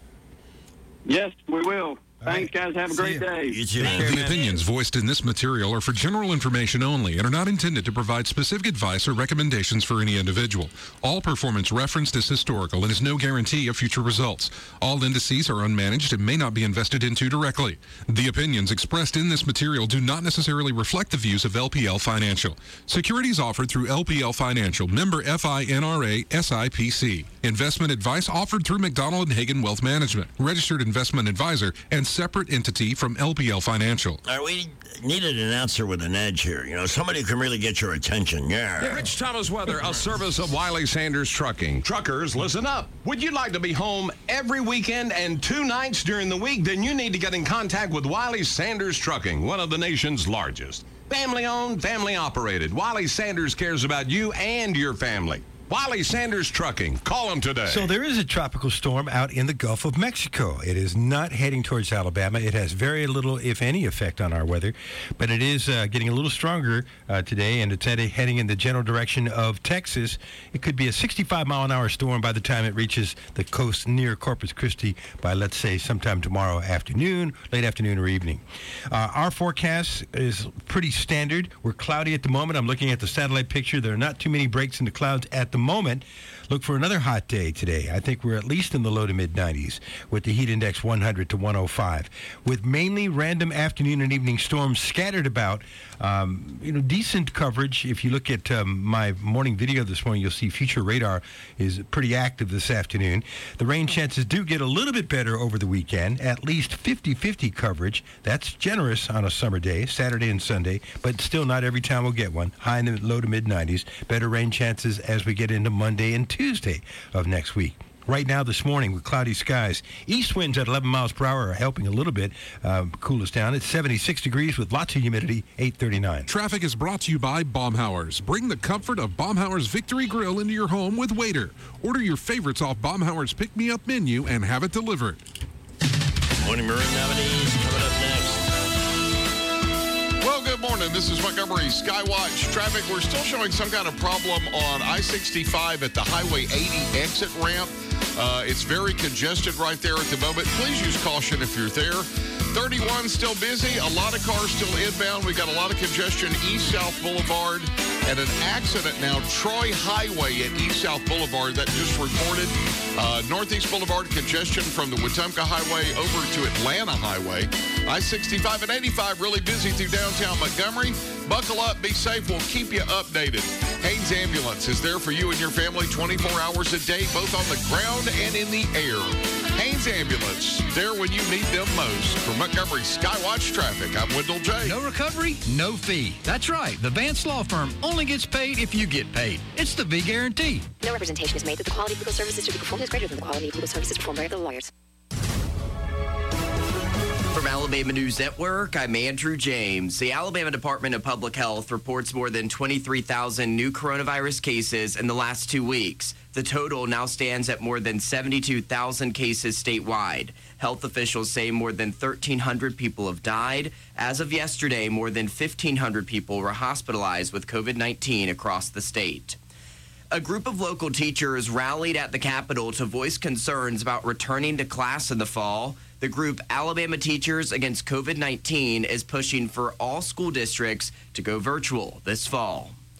Yes, we will. Thanks, guys. Have a great day. You too. The opinions voiced in this material are for general information only and are not intended to provide specific advice or recommendations for any individual. All performance referenced is historical and is no guarantee of future results. All indices are unmanaged and may not be invested into directly. The opinions expressed in this material do not necessarily reflect the views of L P L Financial. Securities offered through L P L Financial, member FINRA S I P C. Investment advice offered through McDonald and Hagen Wealth Management, registered investment advisor, and separate entity from L P L Financial. All right, we need an announcer with an edge here. You know, somebody who can really get your attention. Yeah. Yeah, Rich Thomas Weather, a service of Wiley Sanders Trucking. Truckers, listen up. Would you like to be home every weekend and two nights during the week? Then you need to get in contact with Wiley Sanders Trucking, one of the nation's largest. Family owned, family operated. Wiley Sanders cares about you and your family. Wiley Sanders Trucking. Call them today. So there is a tropical storm out in the Gulf of Mexico. It is not heading towards Alabama. It has very little, if any, effect on our weather, but it is uh, getting a little stronger uh, today, and it's heading, heading in the general direction of Texas. It could be a sixty-five mile an hour storm by the time it reaches the coast near Corpus Christi by, let's say, sometime tomorrow afternoon, late afternoon or evening. Uh, our forecast is pretty standard. We're cloudy at the moment. I'm looking at the satellite picture. There are not too many breaks in the clouds at the moment. Look for another hot day today. I think we're at least in the low to mid nineties with the heat index one hundred to one oh five, with mainly random afternoon and evening storms scattered about. Um, you know, decent coverage. If you look at um, my morning video this morning, you'll see future radar is pretty active this afternoon. The rain chances do get a little bit better over the weekend, at least fifty-fifty coverage. That's generous on a summer day, Saturday and Sunday, but still not every time we'll get one. High in the low to mid nineties. Better rain chances as we get into Monday and Tuesday of next week. Right now this morning with cloudy skies. East winds at eleven miles per hour are helping a little bit. Uh, cool us down. It's seventy-six degrees with lots of humidity, eight thirty-nine. Traffic is brought to you by Baumhauer's. Bring the comfort of Baumhauer's Victory Grill into your home with Waiter. Order your favorites off Baumhauer's Pick-Me-Up menu and have it delivered. Morning Maroon nominees coming up next. Well, good morning. This is Montgomery Skywatch traffic. We're still showing some kind of problem on I sixty-five at the Highway eighty exit ramp. Uh, it's very congested right there at the moment. Please use caution if you're there. thirty-one still busy. A lot of cars still inbound. We got a lot of congestion east-south Boulevard and an accident now. Troy Highway at east-south Boulevard that just reported. Uh, Northeast Boulevard congestion from the Wetumpka Highway over to Atlanta Highway. I sixty-five and eighty-five really busy through downtown Montgomery. Buckle up, be safe. We'll keep you updated. Haynes Ambulance is there for you and your family twenty-four hours a day, both on the ground and in the air. Haynes Ambulance, there when you need them most. For Montgomery Skywatch Traffic, I'm Wendell J. No recovery, no fee. That's right. The Vance Law Firm only gets paid if you get paid. It's the V Guarantee. No representation is made that the quality of legal services to be performed is greater than the quality of legal services performed by other lawyers. From Alabama News Network, I'm Andrew James. The Alabama Department of Public Health reports more than twenty-three thousand new coronavirus cases in the last two weeks. The total now stands at more than seventy-two thousand cases statewide. Health officials say more than thirteen hundred people have died. As of yesterday, more than fifteen hundred people were hospitalized with COVID nineteen across the state. A group of local teachers rallied at the Capitol to voice concerns about returning to class in the fall. The group Alabama Teachers Against COVID nineteen is pushing for all school districts to go virtual this fall.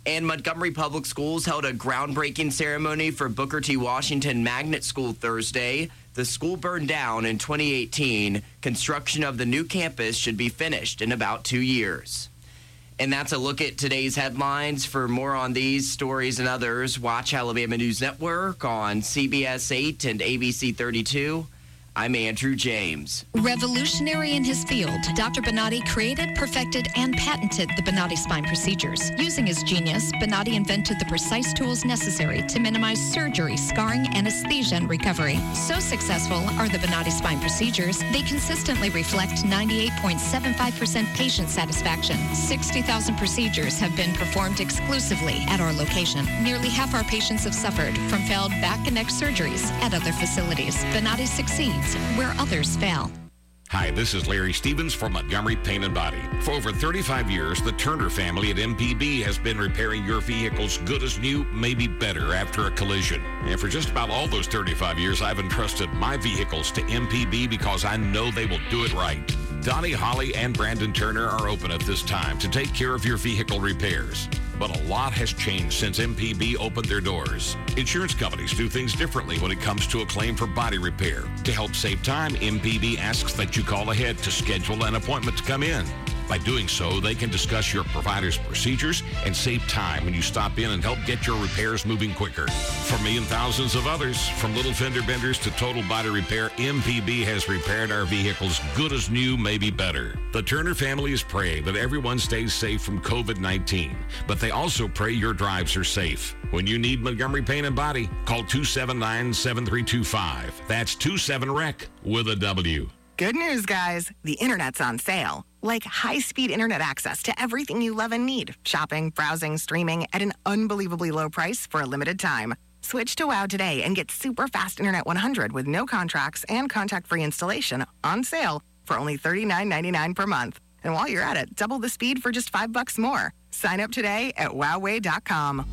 And Montgomery Public Schools held a groundbreaking ceremony for Booker T. Washington Magnet School Thursday. The school burned down in twenty eighteen. Construction of the new campus should be finished in about two years. And that's a look at today's headlines. For more on these stories and others, watch Alabama News Network on C B S eight and A B C thirty-two. I'm Andrew James. Revolutionary in his field, Doctor Bonatti created, perfected, and patented the Bonatti spine procedures. Using his genius, Bonatti invented the precise tools necessary to minimize surgery, scarring, anesthesia, and recovery. So successful are the Bonatti spine procedures, they consistently reflect ninety-eight point seven five percent patient satisfaction. sixty thousand procedures have been performed exclusively at our location. Nearly half our patients have suffered from failed back and neck surgeries at other facilities. Bonatti succeeds where others fail. Hi, this is Larry Stevens from Montgomery Paint and Body. For over thirty-five years, the Turner family at M P B has been repairing your vehicles good as new, maybe better after a collision. And for just about all those thirty-five years, I've entrusted my vehicles to M P B because I know they will do it right. Donnie, Holly, and Brandon Turner are open at this time to take care of your vehicle repairs. But a lot has changed since M P B opened their doors. Insurance companies do things differently when it comes to a claim for body repair. To help save time, M P B asks that you call ahead to schedule an appointment to come in. By doing so, they can discuss your provider's procedures and save time when you stop in and help get your repairs moving quicker. For me and thousands of others, from little fender benders to total body repair, M P B has repaired our vehicles good as new, maybe better. The Turner family is praying that everyone stays safe from COVID nineteen, but they also pray your drives are safe. When you need Montgomery Paint and Body, call two seven nine, seven three two five. That's two seven R E C with a W. Good news, guys. The internet's on sale. Like high-speed internet access to everything you love and need. Shopping, browsing, streaming at an unbelievably low price for a limited time. Switch to WOW today and get super fast Internet one hundred with no contracts and contact-free installation on sale for only thirty-nine ninety-nine per month. And while you're at it, double the speed for just five bucks more. Sign up today at wowway dot com.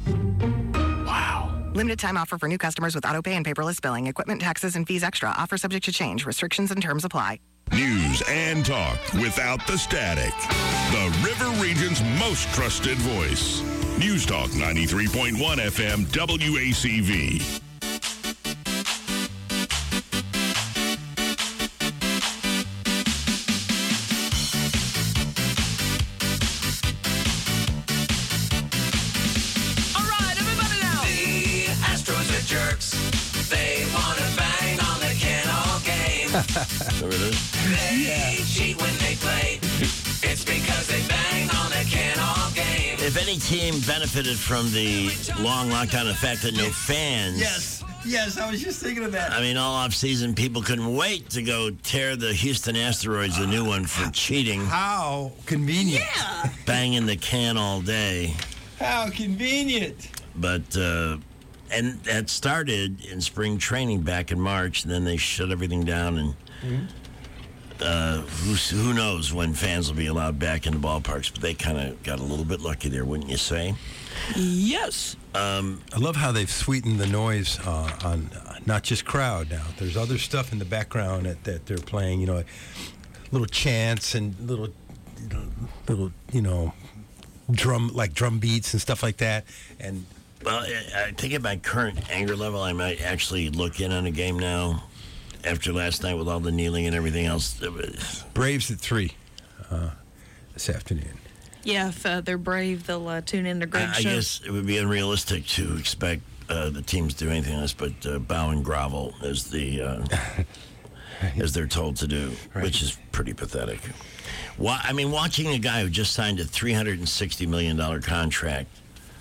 Wow. Limited time offer for new customers with autopay and paperless billing. Equipment, taxes, and fees extra. Offer subject to change. Restrictions and terms apply. News and talk without the static. The River Region's most trusted voice. News Talk ninety-three point one F M W A C V. Remember this? They cheat when they play. It's because they bang on the can-all game. If any team benefited from the long lockdown effect and no fans. Yes, yes, I was just thinking of that. I mean, all off-season, people couldn't wait to go tear the Houston Asteroids a new one for cheating. How convenient. Yeah. Banging the can all day. How convenient. But, uh, and that started in spring training back in March, and then they shut everything down, and mm-hmm. uh, who, who knows when fans will be allowed back in the ballparks, but they kind of got a little bit lucky there, wouldn't you say? Yes. Um, I love how they've sweetened the noise uh, on uh, not just crowd now. There's other stuff in the background that, that they're playing, you know, little chants and little, you know, little, you know, drum, like drum beats and stuff like that, and Well, I think at my current anger level, I might actually look in on a game now after last night with all the kneeling and everything else. Braves at three uh, this afternoon. Yeah, if uh, they're brave, they'll uh, tune in to Greg I, I Show. guess it would be unrealistic to expect uh, the teams to do anything else but uh, bow and grovel as the uh, as they're told to do, right. Which is pretty pathetic. Why, I mean, watching a guy who just signed a three hundred sixty million dollars contract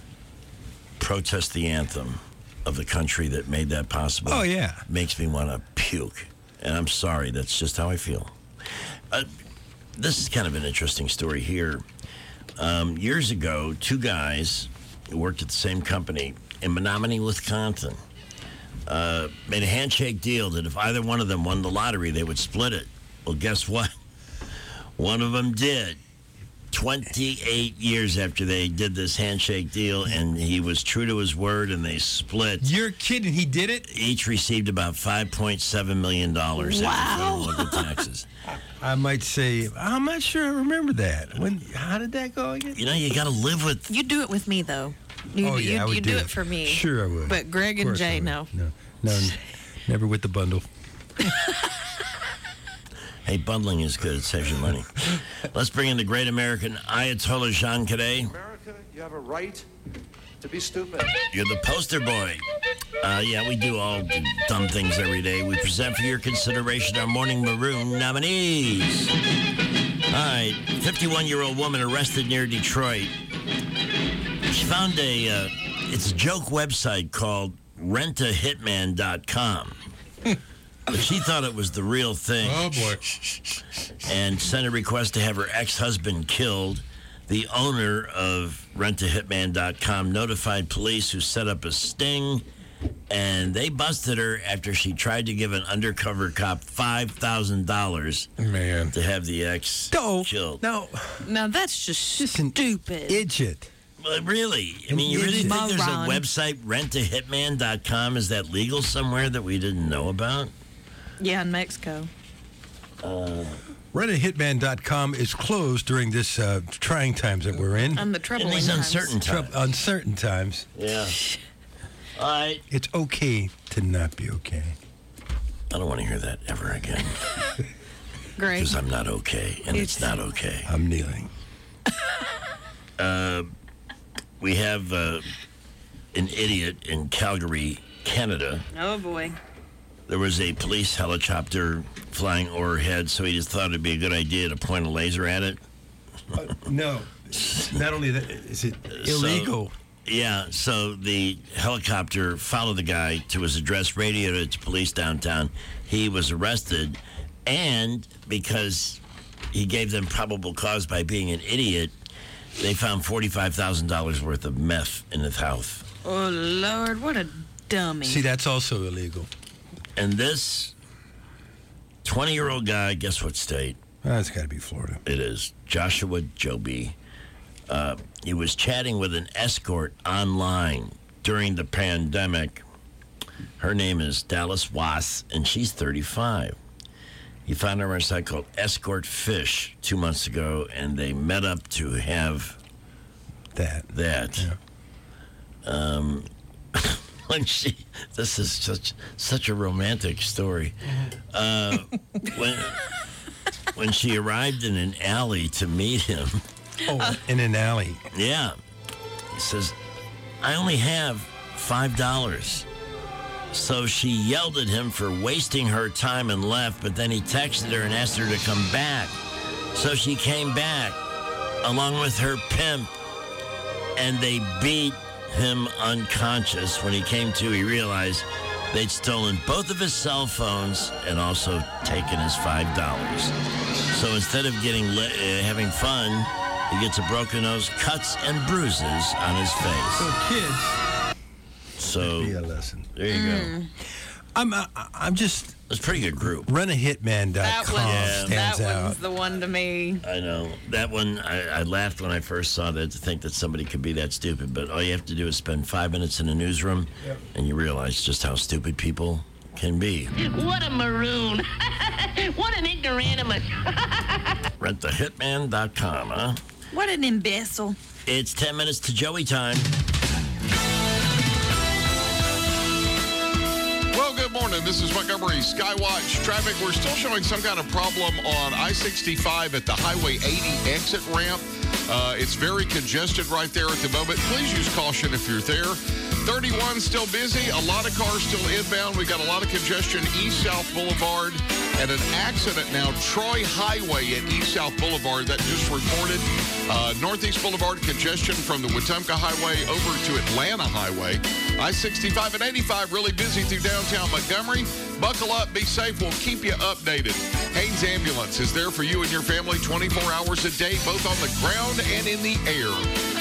protest the anthem of the country that made that possible. Oh, yeah. Makes me want to puke. And I'm sorry, that's just how I feel. Uh, this is kind of an interesting story here. Um, years ago, two guys who worked at the same company in Menominee, Wisconsin, uh, made a handshake deal that if either one of them won the lottery, they would split it. Well, guess what? One of them did. twenty-eight years after they did this handshake deal, and he was true to his word, and they split. You're kidding? He did it? Each received about five point seven million dollars Wow. after federal and local taxes. I might say, I'm not sure I remember that. When? How did that go again? You know, you got to live with... You do it with me, though. You, Oh, yeah, you, I would you do do it. it for me. Sure I would. But Greg Of and course I Jay, would. no. No, no, never with the bundle. Hey, bundling is good. It saves you money. Let's bring in the great American Ayatollah Jean Cadet. America, you have a right to be stupid. You're the poster boy. Uh, yeah, we do all the dumb things every day. We present for your consideration our Morning Maroon nominees. All right, fifty-one-year-old woman arrested near Detroit. She found a, uh, it's a joke website called rent a hitman dot com. But she thought it was the real thing. Oh, boy. And sent a request to have her ex-husband killed. The owner of rent a hitman dot com notified police, who set up a sting, and they busted her after she tried to give an undercover cop five thousand dollars Man. to have the ex No, killed. no. Now, that's just stupid. Idiot. But really, I mean, you really Idiot. think there's a Moron. website, rent a hitman dot com? Is that legal somewhere that we didn't know about? Yeah, in Mexico. Uh, rent a hitman dot com is closed during this uh, trying times that we're in. And the troubling these times. uncertain times. Trou- uncertain times. Yeah. All right. It's okay to not be okay. I don't want to hear that ever again. Greg. Because I'm not okay, and it's, not okay. I'm kneeling. Uh, we have uh, an idiot in Calgary, Canada. Oh, boy. There was a police helicopter flying overhead, so he just thought it'd be a good idea to point a laser at it. Uh, no. Not only that, is it illegal? So, yeah, so the helicopter followed the guy to his address, radioed it to police downtown. He was arrested, and because he gave them probable cause by being an idiot, they found forty-five thousand dollars worth of meth in his house. Oh, Lord, what a dummy. See, that's also illegal. And this twenty-year-old guy, guess what state? That's got to be Florida. It is. Joshua Joby. Uh, he was chatting with an escort online during the pandemic. Her name is Dallas Wass, and she's thirty-five. He found her on a site called Escort Fish two months ago, and they met up to have that. That. Yeah. Um, when she, this is such such a romantic story. Uh, when when she arrived in an alley to meet him. Oh, in an alley. Yeah. He says, I only have five dollars. So she yelled at him for wasting her time and left, but then he texted her and asked her to come back. So she came back along with her pimp, and they beat him unconscious. When he came to, he realized they'd stolen both of his cell phones and also taken his five dollars. So instead of getting li- uh, having fun, he gets a broken nose, cuts, and bruises on his face. So kids. So Be a lesson. there you Mm. go. I'm uh, I'm just. It's a pretty good group. rent a hitman dot That com one's, stands that out. one's the one to me. I know. That one, I, I laughed when I first saw that, to think that somebody could be that stupid. But all you have to do is spend five minutes in a newsroom, Yep. and you realize just how stupid people can be. What a maroon. What an ignoramus. rent a hitman dot com, huh? What an imbecile. It's ten minutes to Joey time. Well, good morning. This is Montgomery Skywatch traffic. We're still showing some kind of problem on I sixty-five at the Highway eighty exit ramp. Uh, it's very congested right there at the moment. Please use caution if you're there. thirty-one still busy. A lot of cars still inbound. We got a lot of congestion east-south Boulevard, and an accident now Troy Highway at east-south Boulevard that just reported. Uh, Northeast Boulevard congestion from the Wetumpka Highway over to Atlanta Highway. I sixty-five and eighty-five really busy through downtown Montgomery. Buckle up, be safe. We'll keep you updated. Haynes Ambulance is there for you and your family twenty-four hours a day, both on the ground and in the air.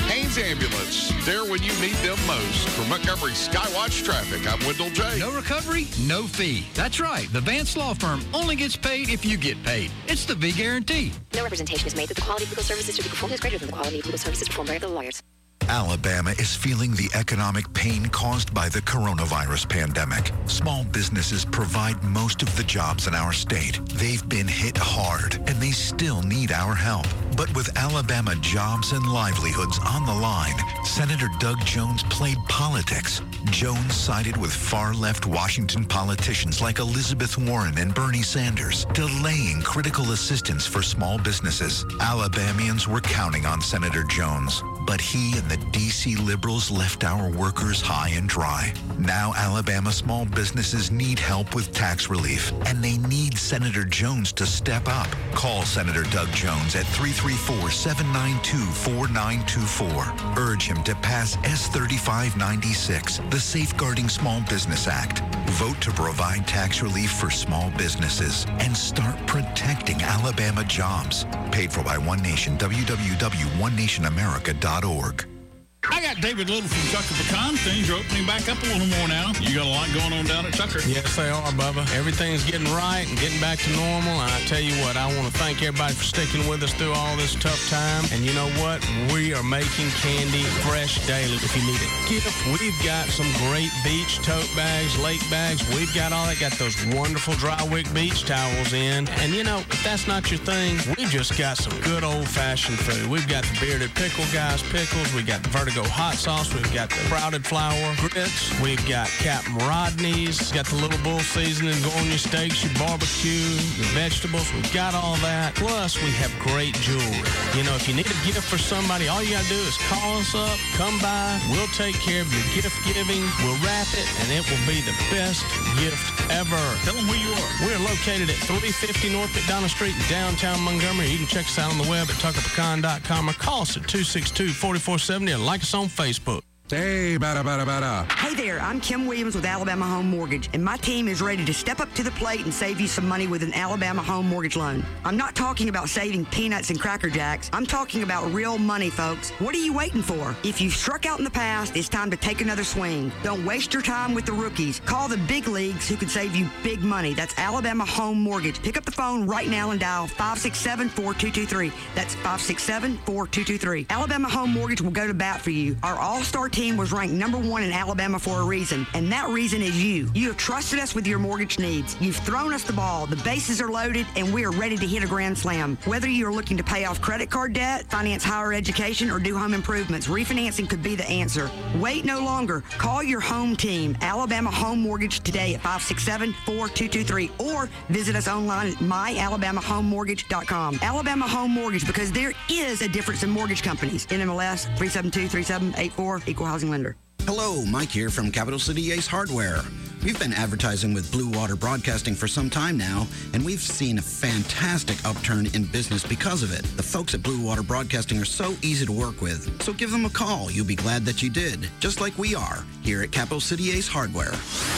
Haynes Ambulance, there when you need them most. For Montgomery Skywatch Traffic, I'm Wendell J. No recovery, no fee. That's right. The Vance Law Firm only gets paid if you get paid. It's the V Guarantee. No representation is made that the quality of legal services to be performed is greater than the quality of legal services performed by other lawyers. Alabama is feeling the economic pain caused by the coronavirus pandemic. Small businesses provide most of the jobs in our state. They've been hit hard, and they still need our help. But with Alabama jobs and livelihoods on the line, Senator Doug Jones played politics. Jones sided with far-left Washington politicians like Elizabeth Warren and Bernie Sanders, delaying critical assistance for small businesses. Alabamians were counting on Senator Jones, but he and the D C liberals left our workers high and dry. Now Alabama small businesses need help with tax relief, and they need Senator Jones to step up. Call Senator Doug Jones at three three four, seven nine two, four nine two four. Urge him to pass S thirty-five ninety-six, the Safeguarding Small Business Act. Vote to provide tax relief for small businesses and start protecting Alabama jobs. Paid for by One Nation, w w w dot one nation america dot org. I got David Little from Tucker Pecan. Things are opening back up a little more now. You got a lot going on down at Tucker. Yes, they are, Bubba. Everything's getting right and getting back to normal. And I tell you what, I want to thank everybody for sticking with us through all this tough time. And you know what? We are making candy fresh daily. If you need a gift, we've got some great beach tote bags, lake bags. We've got all that. Got those wonderful dry wick beach towels in. And you know, if that's not your thing, we've just got some good old-fashioned food. We've got the Bearded Pickle Guys pickles. We got the Vertigo hot sauce. We've got the Sprouted Flour grits. We've got Captain Rodney's. Got the Little Bull seasoning. Go on your steaks, your barbecue, your vegetables. We've got all that. Plus, we have great jewelry. You know, if you need a gift for somebody, all you got to do is call us up, come by. We'll take care of your gift giving. We'll wrap it, and it will be the best gift ever. Tell them who you are. We're located at three fifty North McDonough Street in downtown Montgomery. You can check us out on the web at tucker pecan dot com or call us at two six two, four four seven zero and like us on Facebook. Hey, bada, bada, bada. Hey there, I'm Kim Williams with Alabama Home Mortgage, and my team is ready to step up to the plate and save you some money with an Alabama Home Mortgage loan. I'm not talking about saving peanuts and Cracker Jacks. I'm talking about real money, folks. What are you waiting for? If you've struck out in the past, it's time to take another swing. Don't waste your time with the rookies. Call the big leagues who can save you big money. That's Alabama Home Mortgage. Pick up the phone right now and dial five six seven, four two two three. That's five six seven, four two two three. Alabama Home Mortgage will go to bat for you. Our all-star team was ranked number one in Alabama for a reason, and that reason is you. You have trusted us with your mortgage needs. You've thrown us the ball. The bases are loaded, and we are ready to hit a grand slam. Whether you're looking to pay off credit card debt, finance higher education, or do home improvements, refinancing could be the answer. Wait no longer. Call your home team, Alabama Home Mortgage, today at five six seven, four two two three, or visit us online at my alabama home mortgage dot com. Alabama Home Mortgage, because there is a difference in mortgage companies. N M L S three seven two, three seven eight four, Equal Housing Lender. Hello, Mike here from Capital City Ace Hardware. We've been advertising with Blue Water Broadcasting for some time now, and we've seen a fantastic upturn in business because of it. The folks at Blue Water Broadcasting are so easy to work with, so give them a call. You'll be glad that you did, just like we are here at Capital City Ace Hardware.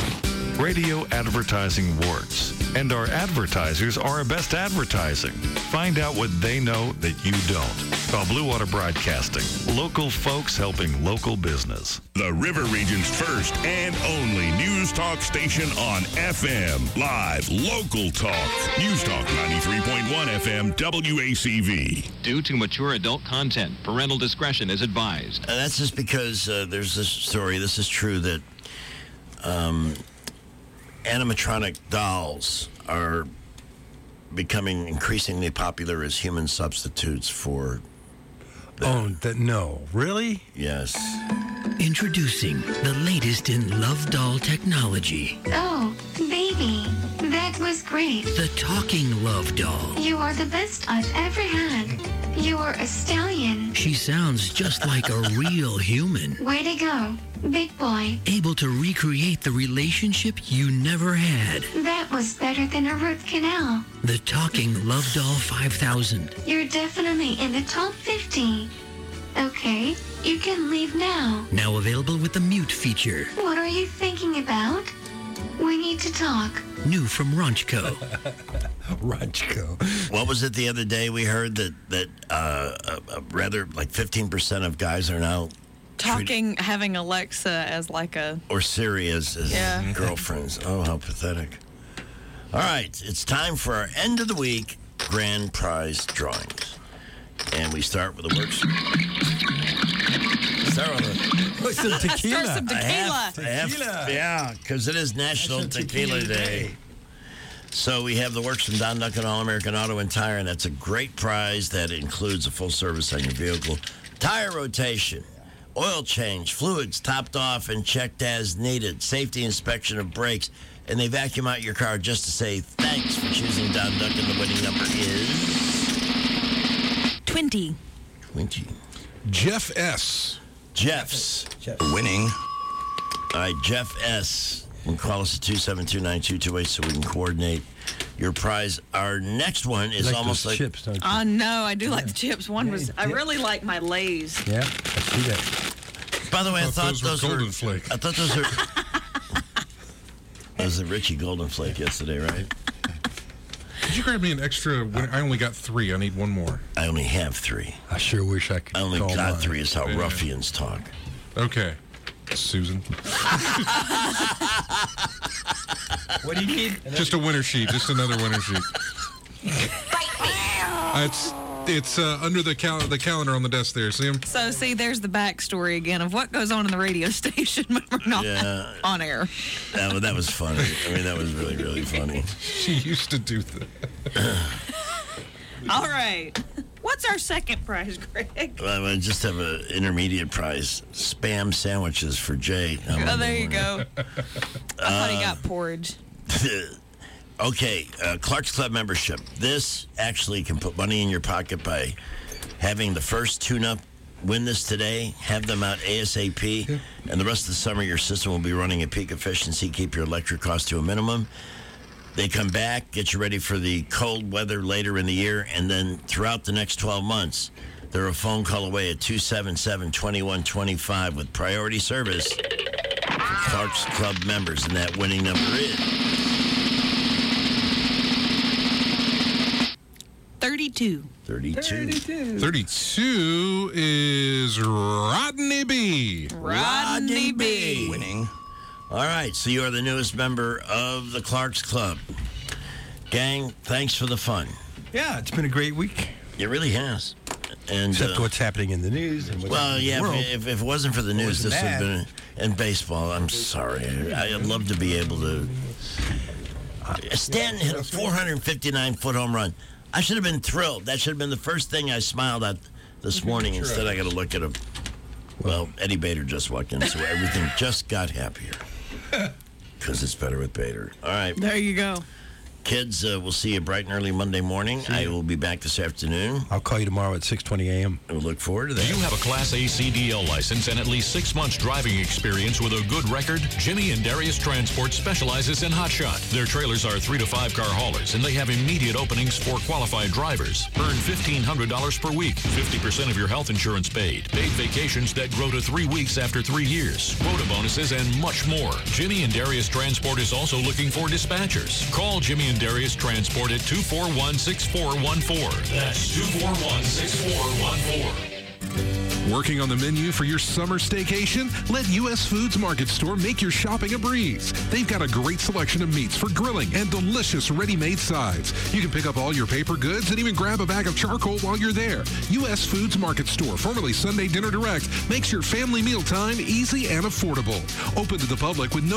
Radio advertising works, and our advertisers are our best advertising. Find out what they know that you don't. Call Blue Water Broadcasting. Local folks helping local business. The River Region's first and only news talk station on F M. Live, local talk. News Talk ninety-three point one F M W A C V. Due to mature adult content, parental discretion is advised. Uh, that's just because uh, there's this story. This is true that um, animatronic dolls are becoming increasingly popular as human substitutes for... Oh, that, no. Really? Yes. Introducing the latest in love doll technology. Oh, baby, that was great. The talking love doll. You are the best I've ever had. You are a stallion. She sounds just like a real human. Way to go, big boy. Able to recreate the relationship you never had. That was better than a root canal. The talking love doll five thousand. You're definitely in the top fifty. Okay, you can leave now. Now available with the mute feature. What are you thinking about? We need to talk. New from Ronchco. Runchko. What was it the other day we heard that, that uh, uh, uh, rather like fifteen percent of guys are now Talking, having Alexa as like a... Or Siri as, as Yeah. girlfriends. Oh, how pathetic. All right, it's time for our end of the week grand prize drawings. And we start with the works. Start with the... What's some tequila? Start some tequila. I have, I have- Tequila. yeah, because it is National, National Tequila, Tequila Day. Day. So we have the works from Don Duncan All-American Auto and Tire, and that's a great prize that includes a full service on your vehicle, tire rotation, oil change, fluids topped off and checked as needed, safety inspection of brakes, and they vacuum out your car just to say thanks for choosing Don Duncan. The winning number is twenty. twenty. Jeff S. Jeff's Jeff. Winning. All right, Jeff S. You can call us at two seven two, nine two two eight so we can coordinate your prize. Our next one is like almost those like chips, don't you? Oh, no, I do like the chips. One Yeah, was... you I did. really like my Lay's. Yeah, I see that. By the way, I, I thought thought those those were were. Golden Flake. I thought those were. That was the Richie Golden Flake yesterday, right? Could you grab me an extra? win- I only got three. I need one more. I only have three. I sure wish I could. I only call got mine. three. Is how Yeah. ruffians talk. Okay, Susan. What do you need? Just a winter sheet. Just another winter sheet. Uh, it's it's uh, under the cal- the calendar on the desk there. See him? So, see, there's the backstory again of what goes on in the radio station when we're not Yeah. on air. That, was- that was funny. I mean, that was really, really funny. She used to do that. All right. What's our second prize, Greg? Well, I just have an intermediate prize: spam sandwiches for Jay. Oh, there you go. I thought he Uh, got porridge. Okay, uh, Clark's Club membership. This actually can put money in your pocket by having the first tune-up win this today, have them out ASAP, yeah. and the rest of the summer your system will be running at peak efficiency, keep your electric costs to a minimum. They come back, get you ready for the cold weather later in the year, and then throughout the next twelve months, they're a phone call away at two seven seven, two one two five with priority service for Clark's Club members, and that winning number is... thirty-two. thirty-two. thirty-two is Rodney B. Rodney B. Winning. All right, so you are the newest member of the Clark's Club. Gang, thanks for the fun. Yeah, it's been a great week. It really has. And Except uh, what's happening in the news. And what's well, happening yeah, in the world. if, if, if it wasn't for the news, wasn't this would have that. been in baseball. I'm sorry. I, I'd love to be able to. Stanton hit a four fifty-nine foot home run. I should have been thrilled. That should have been the first thing I smiled at this morning. Instead, I got to look at him. Well, Eddie Bader just walked in, so everything just got happier. Because it's better with Bader. All right. There you go. Kids, uh, we'll see you bright and early Monday morning. I will be back this afternoon. I'll call you tomorrow at six twenty a.m. We'll look forward to that. Do you have a Class A C D L license and at least six months driving experience with a good record? Jimmy and Darius Transport specializes in hotshot. Their trailers are three to five car haulers, and they have immediate openings for qualified drivers. Earn fifteen hundred dollars per week, fifty percent of your health insurance paid, paid vacations that grow to three weeks after three years, quota bonuses, and much more. Jimmy and Darius Transport is also looking for dispatchers. Call Jimmy and Darius Transport at two four one, six four one four. That's two four one, six four one four. Working on the menu for your summer staycation? Let U S Foods Market Store make your shopping a breeze. They've got a great selection of meats for grilling and delicious ready-made sides. You can pick up all your paper goods and even grab a bag of charcoal while you're there. U S Foods Market Store, formerly Sunday Dinner Direct, makes your family mealtime easy and affordable. Open to the public with no